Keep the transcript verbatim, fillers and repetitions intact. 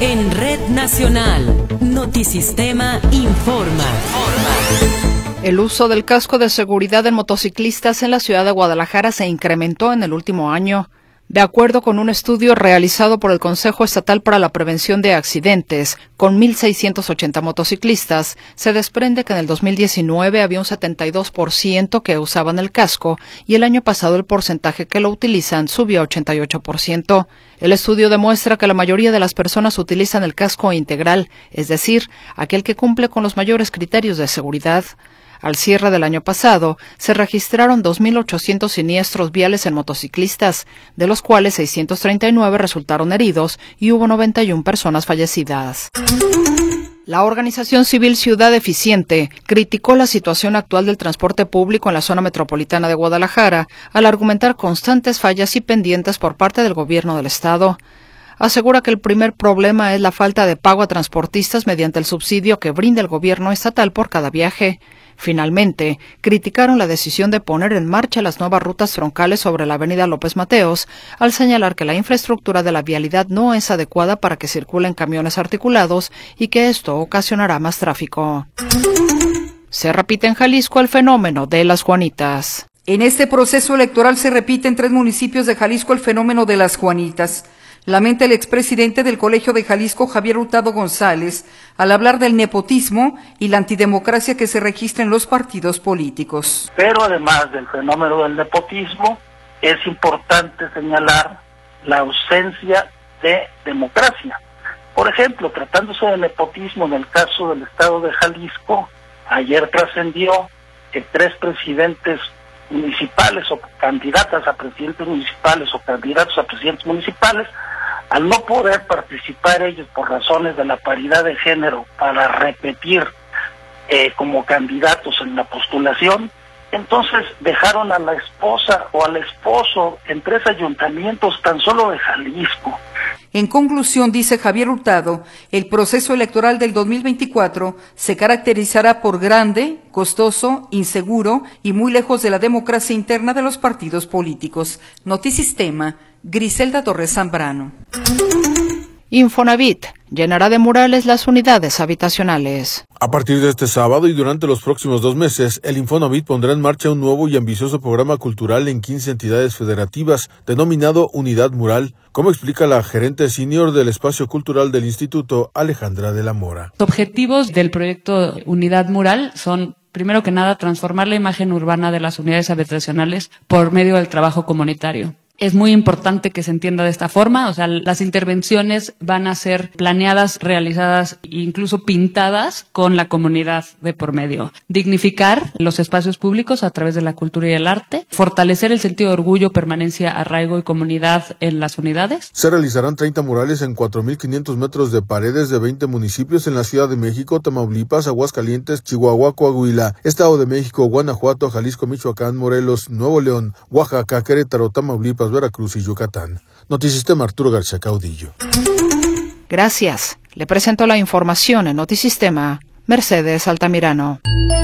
En Red Nacional, Notisistema informa. El uso del casco de seguridad de motociclistas en la ciudad de Guadalajara se incrementó en el último año. De acuerdo con un estudio realizado por el Consejo Estatal para la Prevención de Accidentes, con mil seiscientos ochenta motociclistas, se desprende que en el dos mil diecinueve había un setenta y dos por ciento que usaban el casco y el año pasado el porcentaje que lo utilizan subió a ochenta y ocho por ciento. El estudio demuestra que la mayoría de las personas utilizan el casco integral, es decir, aquel que cumple con los mayores criterios de seguridad. Al cierre del año pasado, se registraron dos mil ochocientos siniestros viales en motociclistas, de los cuales seiscientos treinta y nueve resultaron heridos y hubo noventa y una personas fallecidas. La organización civil Ciudad Eficiente criticó la situación actual del transporte público en la zona metropolitana de Guadalajara al argumentar constantes fallas y pendientes por parte del gobierno del estado. Asegura que el primer problema es la falta de pago a transportistas mediante el subsidio que brinda el gobierno estatal por cada viaje. Finalmente, criticaron la decisión de poner en marcha las nuevas rutas troncales sobre la avenida López Mateos, al señalar que la infraestructura de la vialidad no es adecuada para que circulen camiones articulados y que esto ocasionará más tráfico. Se repite en Jalisco el fenómeno de las Juanitas. En este proceso electoral se repite en tres municipios de Jalisco el fenómeno de las Juanitas. Lamenta el expresidente del Colegio de Jalisco, Javier Hurtado González, al hablar del nepotismo y la antidemocracia que se registra en los partidos políticos. Pero además del fenómeno del nepotismo, es importante señalar la ausencia de democracia. Por ejemplo, tratándose de nepotismo en el caso del estado de Jalisco, ayer trascendió que tres presidentes municipales o candidatas a presidentes municipales o candidatos a presidentes municipales, al no poder participar ellos por razones de la paridad de género para repetir eh, como candidatos en la postulación, entonces dejaron a la esposa o al esposo en tres ayuntamientos tan solo de Jalisco. En conclusión, dice Javier Hurtado, el proceso electoral del dos mil veinticuatro se caracterizará por grande, costoso, inseguro y muy lejos de la democracia interna de los partidos políticos. Notisistema, Griselda Torres Zambrano. Infonavit llenará de murales las unidades habitacionales. A partir de este sábado y durante los próximos dos meses, el Infonavit pondrá en marcha un nuevo y ambicioso programa cultural en quince entidades federativas, denominado Unidad Mural, como explica la gerente senior del espacio cultural del instituto, Alejandra de la Mora. Los objetivos del proyecto Unidad Mural son, primero que nada, transformar la imagen urbana de las unidades habitacionales por medio del trabajo comunitario. Es muy importante que se entienda de esta forma, o sea, las intervenciones van a ser planeadas, realizadas e incluso pintadas con la comunidad de por medio. Dignificar los espacios públicos a través de la cultura y el arte, fortalecer el sentido de orgullo, permanencia, arraigo y comunidad en las unidades. Se realizarán treinta murales en cuatro mil quinientos metros de paredes de veinte municipios en la Ciudad de México, Tamaulipas, Aguascalientes, Chihuahua, Coahuila, Estado de México, Guanajuato, Jalisco, Michoacán, Morelos, Nuevo León, Oaxaca, Querétaro, Tamaulipas, Veracruz y Yucatán. Notisistema, Arturo García Caudillo. Gracias. Le presento la información en Notisistema, Mercedes Altamirano.